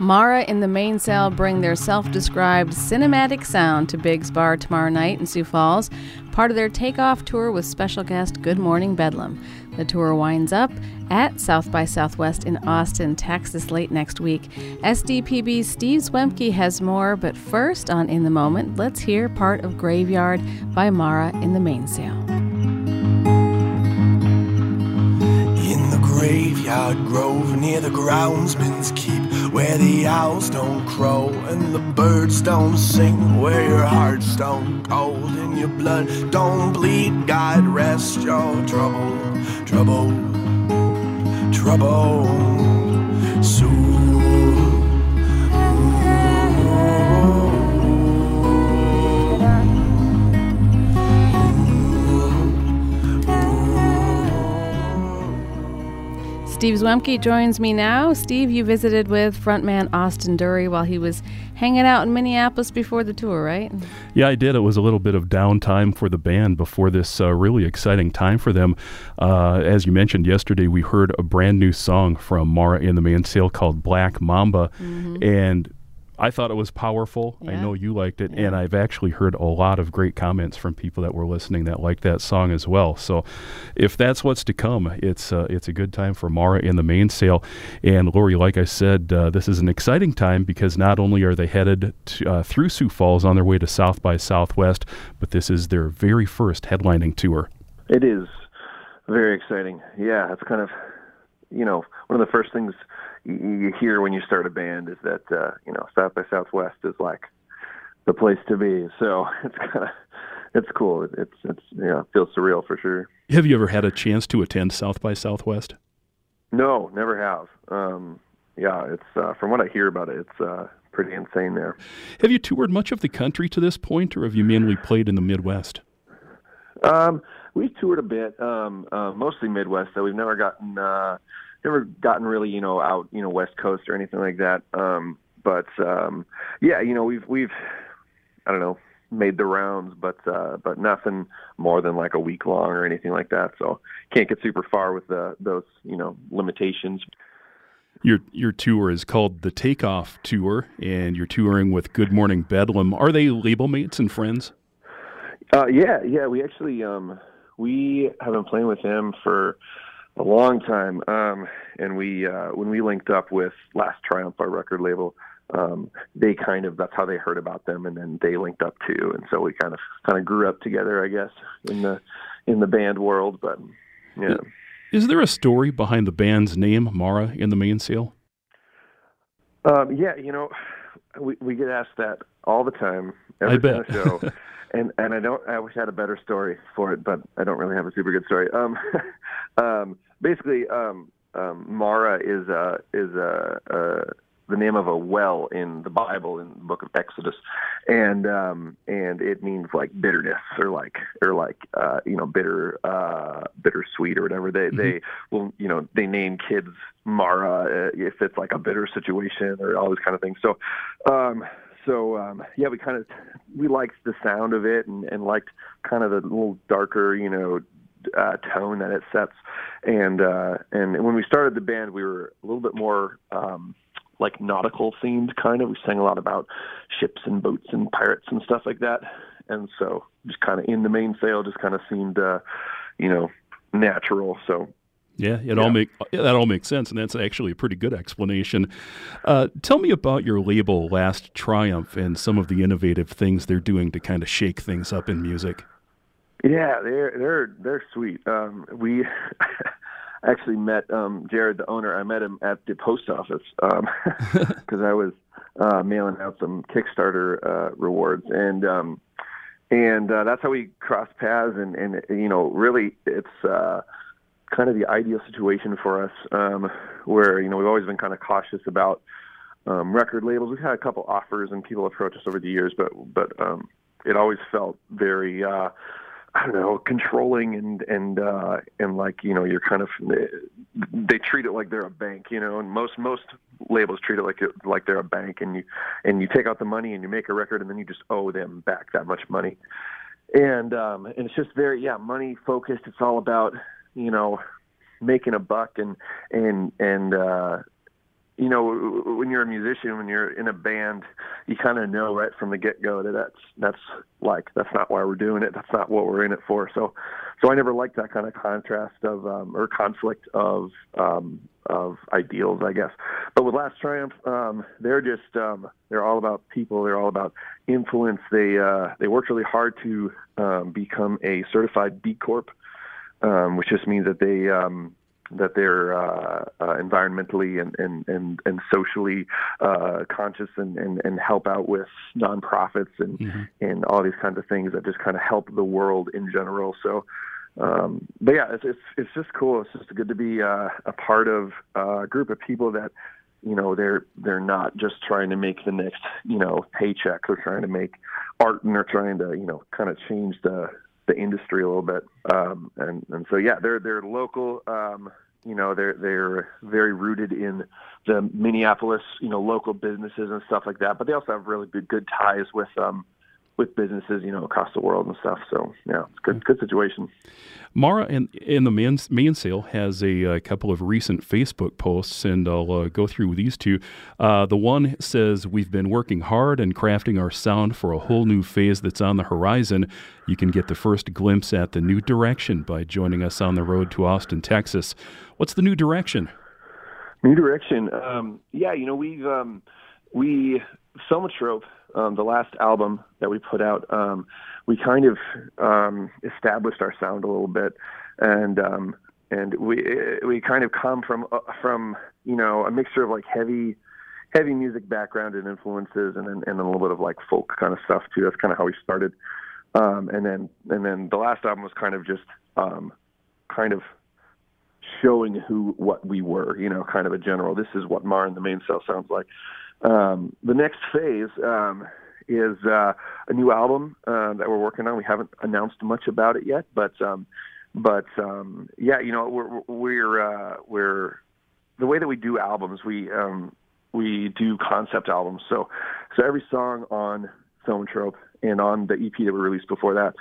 Mara in the Mainsail bring their self-described cinematic sound to Biggs Bar tomorrow night in Sioux Falls, part of their takeoff tour with special guest Good Morning Bedlam. The tour winds up at South by Southwest in Austin, Texas late next week. SDPB's Steve Zwemke has more, but first on In the Moment, let's hear part of Graveyard by Mara in the Mainsail. In the graveyard grove near the groundsman's keep, where the owls don't crow and the birds don't sing, where your heart's stone cold and your blood don't bleed, God rest your trouble, soul. Steve Zwemke joins me now. Steve, you visited with frontman Austin Dury while he was hanging out in Minneapolis before the tour, right? Yeah, I did. It was a little bit of downtime for the band before this really exciting time for them. As you mentioned yesterday, we heard a brand new song from Mara in the Mainsail called Black Mamba, and I thought it was powerful. Yeah. I know you liked it, and I've actually heard a lot of great comments from people that were listening that liked that song as well. So if that's what's to come, it's a good time for Mara in the Mainsail. And Lori, like I said, this is an exciting time because not only are they headed through Sioux Falls on their way to South by Southwest, but this is their very first headlining tour. It is very exciting. Yeah, it's kind of, one of the first things you hear when you start a band is that, South by Southwest is like the place to be. So it's cool. It feels surreal for sure. Have you ever had a chance to attend South by Southwest? No, never have. It's from what I hear about it, it's pretty insane there. Have you toured much of the country to this point, or have you mainly played in the Midwest? We've toured a bit, mostly Midwest, so we've never gotten really, out, West Coast or anything like that. We've I don't know, made the rounds, but nothing more than like a week long or anything like that. So can't get super far with those, limitations. Your tour is called the Takeoff Tour, and you're touring with Good Morning Bedlam. Are they label mates and friends? Yeah. We actually, we have been playing with them for a long time, and we when we linked up with Last Triumph, our record label, that's how they heard about them, and then they linked up too, and so we kind of grew up together, I guess, in the band world. But yeah, is there a story behind the band's name, Mara in the Mainsail? We get asked that all the time, I bet. Show. And I wish I had a better story for it, but I don't really have a super good story. Basically, Mara is the name of a well in the Bible, in the book of Exodus, and it means like bitterness or like bittersweet or whatever. They will, they name kids Mara if it's like a bitter situation or all those kind of things. We liked the sound of it and liked kind of the little darker, tone that it sets. And when we started the band, we were a little bit more like nautical themed kind of. We sang a lot about ships and boats and pirates and stuff like that. And so just kind of in the Mainsail just kind of seemed, natural. So. Yeah, that all makes sense, and that's actually a pretty good explanation. Tell me about your label, Last Triumph, and some of the innovative things they're doing to kind of shake things up in music. Yeah, they're sweet. We actually met Jared, the owner. I met him at the post office because I was mailing out some Kickstarter rewards, and that's how we crossed paths. And really, it's kind of the ideal situation for us, where, we've always been kind of cautious about record labels. We've had a couple offers and people approach us over the years, but it always felt very, controlling and like, you're kind of, they treat it like they're a bank, and most labels treat it like they're a bank, and you take out the money and you make a record and then you just owe them back that much money. And it's just very, money focused. It's all about, making a buck and when you're a musician, when you're in a band, you kind of know right from the get-go that that's not why we're doing it. That's not what we're in it for. So I never liked that kind of contrast of or conflict of ideals, I guess. But with Last Triumph, they're all about people. They're all about influence. They worked really hard to become a certified B Corp, which just means that they're environmentally and socially conscious and help out with nonprofits and all these kinds of things that just kind of help the world in general. So, but yeah, it's just cool. It's just good to be a part of a group of people that, they're not just trying to make the next, paycheck. They're trying to make art, and they're trying to, kind of change the industry a little bit. And so, yeah, they're local. They're very rooted in the Minneapolis, local businesses and stuff like that. But they also have really good ties with businesses, across the world and stuff. So yeah, it's good situation. Mara in the Mainsail has a couple of recent Facebook posts, and I'll go through these two. The one says, "We've been working hard and crafting our sound for a whole new phase that's on the horizon. You can get the first glimpse at the new direction by joining us on the road to Austin, Texas." What's the new direction? New direction. We've Thaumatrope, the last album that we put out, we kind of established our sound a little bit, and we kind of come from a mixture of like heavy music background and influences, and then a little bit of like folk kind of stuff too. That's kind of how we started, and then the last album was kind of just kind of showing what we were, kind of a general. This is what Mara and the Mainsail sounds like. The next phase is a new album that we're working on. We haven't announced much about it yet, but yeah, we're the way that we do albums. We do concept albums. So every song on Thaumatrope and on the EP that we released before that,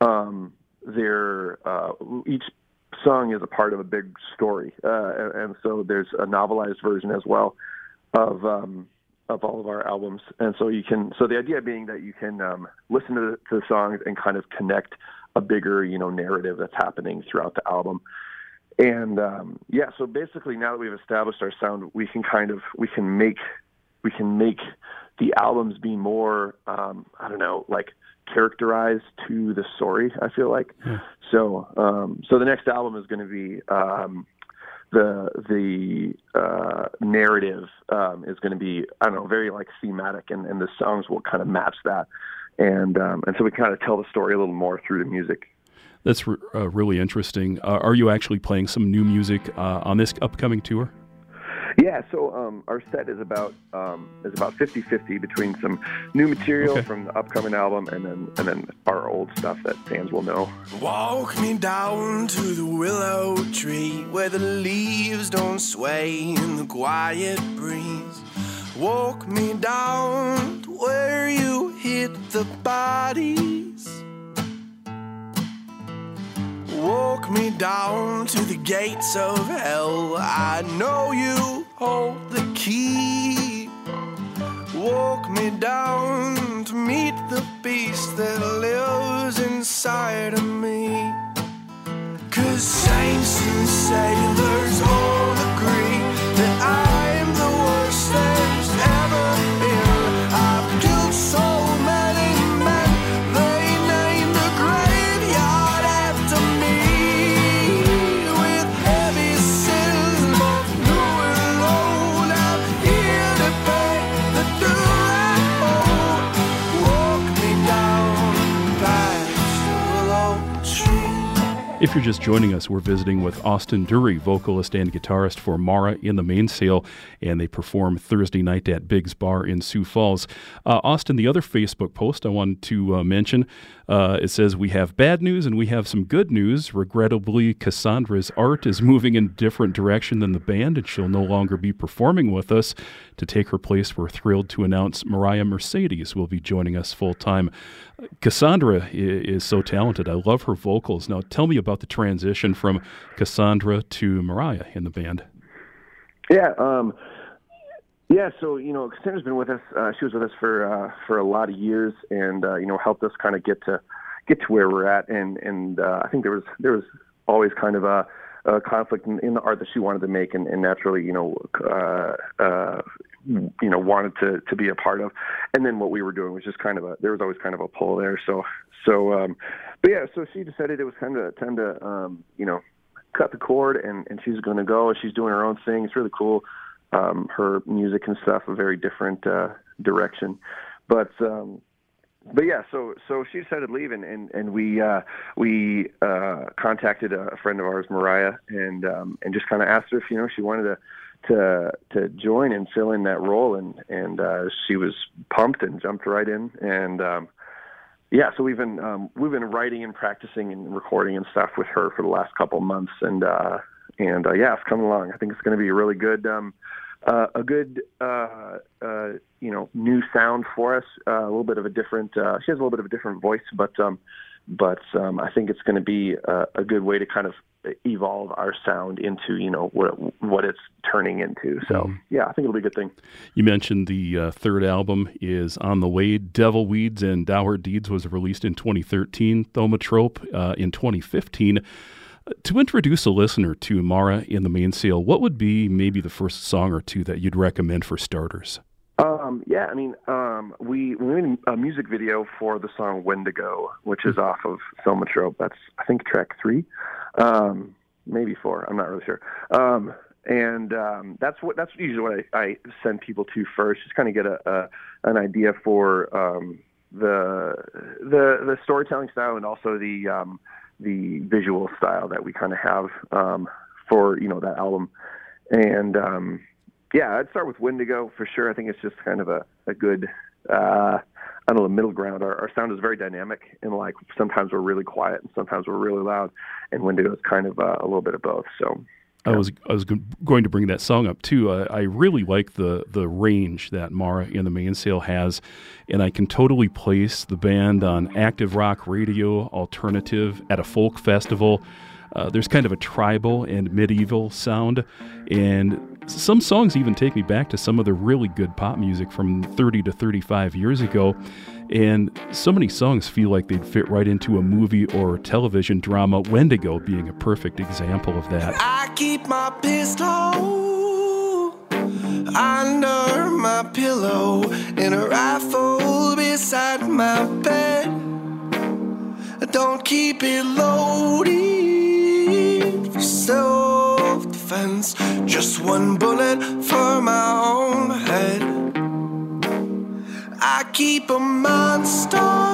each song is a part of a big story, and so there's a novelized version as well of all of our albums. And so the idea being that you can listen to the songs and kind of connect a bigger, narrative that's happening throughout the album. And so basically now that we've established our sound, we can make the albums be more, characterized to the story, I feel like. Yeah. So the next album is going to be, the narrative is going to be, very like thematic, and the songs will kind of match that, and so we kind of tell the story a little more through the music. That's really interesting. Are you actually playing some new music on this upcoming tour? Yeah, so our set is about 50-50 between some new material from the upcoming album and then our old stuff that fans will know. Walk me down to the willow tree where the leaves don't sway in the quiet breeze. Walk me down to where you hit the bodies. Walk me down to the gates of hell. I know you hold the key. Walk me down to meet the beast that lives inside of me. 'Cause saints and sailors all agree that I'm the worst there's ever been. I've killed so many men, they named the graveyard after me. With heavy sins, both new and old, I'm here to pay the due I owe. Walk me down past the willow tree. If you're just joining us, we're visiting with Austin Dury, vocalist and guitarist for Mara in the Mainsail, and they perform Thursday night at Biggs Bar in Sioux Falls. Austin, the other Facebook post I wanted to mention, it says, "We have bad news and we have some good news. Regrettably, Cassandra's art is moving in a different direction than the band, and she'll no longer be performing with us. To take her place, we're thrilled to announce Mariah Mercedes will be joining us full-time." Cassandra is so talented. I love her vocals. Now, tell me about the transition from Cassandra to Mariah in the band. Yeah, Yeah, so Cassandra's been with us. She was with us for a lot of years, and helped us kind of get to where we're at. And I think there was always kind of a conflict in the art that she wanted to make, and naturally, wanted to be a part of. And then what we were doing was just there was always kind of a pull there. So she decided it was kind of time to cut the cord, and she's going to go. She's doing her own thing. It's really cool. Her music and stuff, a very different direction, but yeah. So she decided to leave, and we contacted a friend of ours, Mariah, and just kind of asked her if she wanted to join and fill in that role, and she was pumped and jumped right in, and yeah. So we've been writing and practicing and recording and stuff with her for the last couple of months, and yeah, it's coming along. I think it's going to be a really good. A good, new sound for us. A little bit of a different. She has a little bit of a different voice, but I think it's going to be a good way to kind of evolve our sound into what it's turning into. So yeah, I think it'll be a good thing. You mentioned the third album is on the way. Devil Weeds and Dour Deeds was released in 2013. Thaumatrope in 2015. To introduce a listener to Mara in the Mainsail, what would be maybe the first song or two that you'd recommend for starters? We made a music video for the song Wendigo, which is off of Thaumatrope. That's, I think, track 3, maybe 4. I'm not really sure. That's usually what I send people to first, just kind of get an idea for the storytelling style, and also the visual style that we kind of have for that album. And I'd start with Wendigo for sure. I think it's just kind of a good middle ground. Our sound is very dynamic, and like sometimes we're really quiet and sometimes we're really loud, and Wendigo is kind of a little bit of both. So I was going to bring that song up too. I really like the range that Mara in the Mainsail has, and I can totally place the band on active rock radio, alternative, at a folk festival. There's kind of a tribal and medieval sound, and some songs even take me back to some of the really good pop music from 30 to 35 years ago. And so many songs feel like they'd fit right into a movie or television drama, Wendigo being a perfect example of that. I keep my pistol under my pillow and a rifle beside my bed. I don't keep it loaded for self-defense, just one bullet for my own head. I keep a monster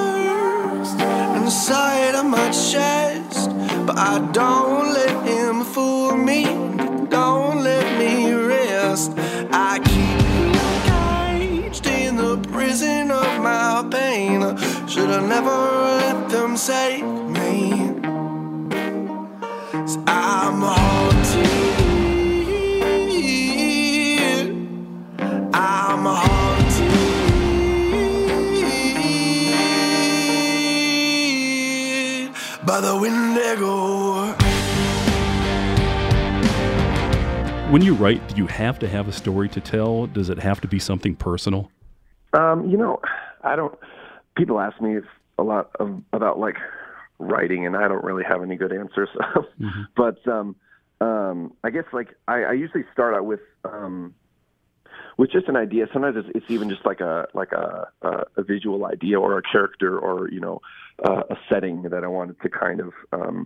inside of my chest, but I don't let him fool me, don't let me rest. I keep engaged in the prison of my pain. Should I never let them save me? 'Cause I'm haunted, I'm haunted by the Wendigo. When you write, do you have to have a story to tell? Does it have to be something personal? I don't. People ask me about like writing, and I don't really have any good answers. But I guess like I usually start out with just an idea. Sometimes it's even just like a visual idea or a character or a setting that I wanted to kind of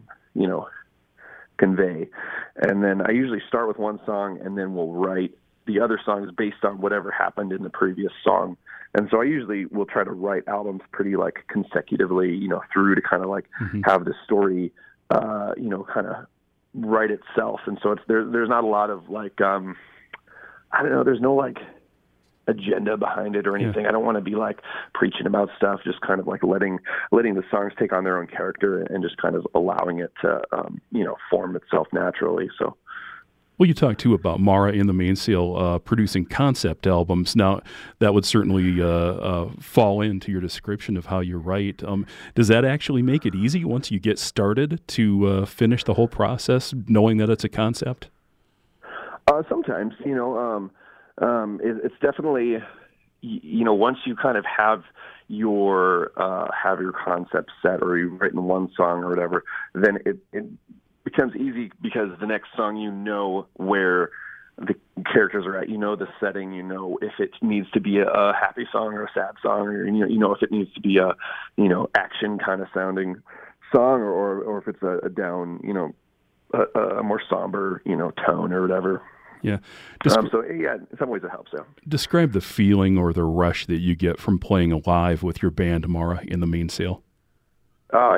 convey. And then I usually start with one song, and then we'll write the other songs based on whatever happened in the previous song. And so I usually will try to write albums pretty like consecutively, through to kind of like have the story, kind of write itself. And so there's not a lot of like, I don't know, there's no like agenda behind it or anything. I don't want to be like preaching about stuff, just kind of like letting the songs take on their own character and just kind of allowing it to, form itself naturally. So. Well, you talked too about Mara in the Mainsail producing concept albums. Now, that would certainly fall into your description of how you write. Does that actually make it easy once you get started to finish the whole process, knowing that it's a concept? Sometimes, It's definitely, once you kind of have your concept set, or you've written one song or whatever, then it becomes easy, because the next song, where the characters are at, the setting, if it needs to be a happy song or a sad song, or if it needs to be a action kind of sounding song, or if it's a down, a more somber tone or whatever. Yeah. So in some ways it helps. Yeah. Describe the feeling or the rush that you get from playing live with your band, Mara, in the Mainsail. Oh,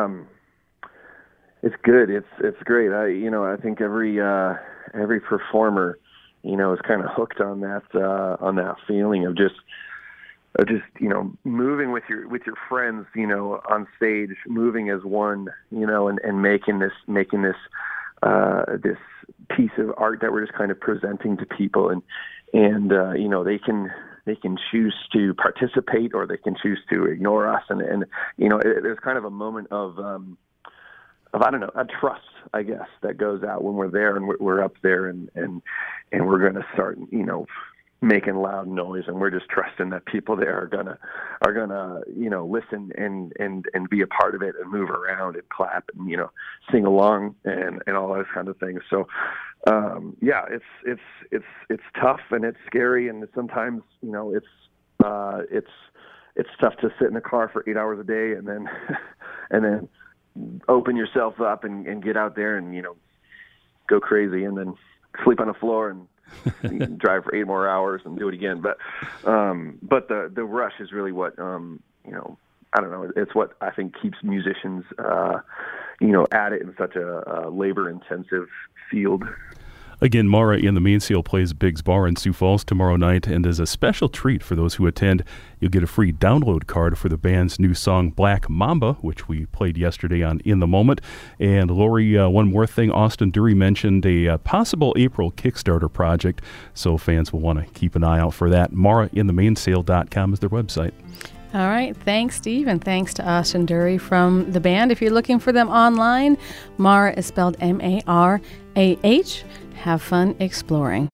it's good. It's great. I think every performer, is kind of hooked on that feeling of just moving with your friends, on stage, moving as one, and making this this piece of art that we're just kind of presenting to people, and they can choose to participate, or they can choose to ignore us, and there's kind of a moment of I don't know, a trust, I guess, that goes out when we're there, and we're up there, and we're going to start, making loud noise, and we're just trusting that people there are gonna listen and be a part of it, and move around and clap and sing along and all those kind of things. So it's tough, and it's scary, and sometimes it's tough to sit in a car for 8 hours a day and then open yourself up and get out there and go crazy, and then sleep on the floor and drive for 8 more hours and do it again. But the rush is really what I don't know. It's what I think keeps musicians at it in such a labor-intensive field. Again, Mara in the Mainsail plays Biggs Bar in Sioux Falls tomorrow night, and as a special treat for those who attend, you'll get a free download card for the band's new song, Black Mamba, which we played yesterday on In the Moment. And Lori, one more thing, Austin Dury mentioned a possible April Kickstarter project, so fans will want to keep an eye out for that. MaraInTheMainsail.com is their website. All right. Thanks, Steve, and thanks to Austin Dury from the band. If you're looking for them online, Mara is spelled M-A-R-A-H. Have fun exploring.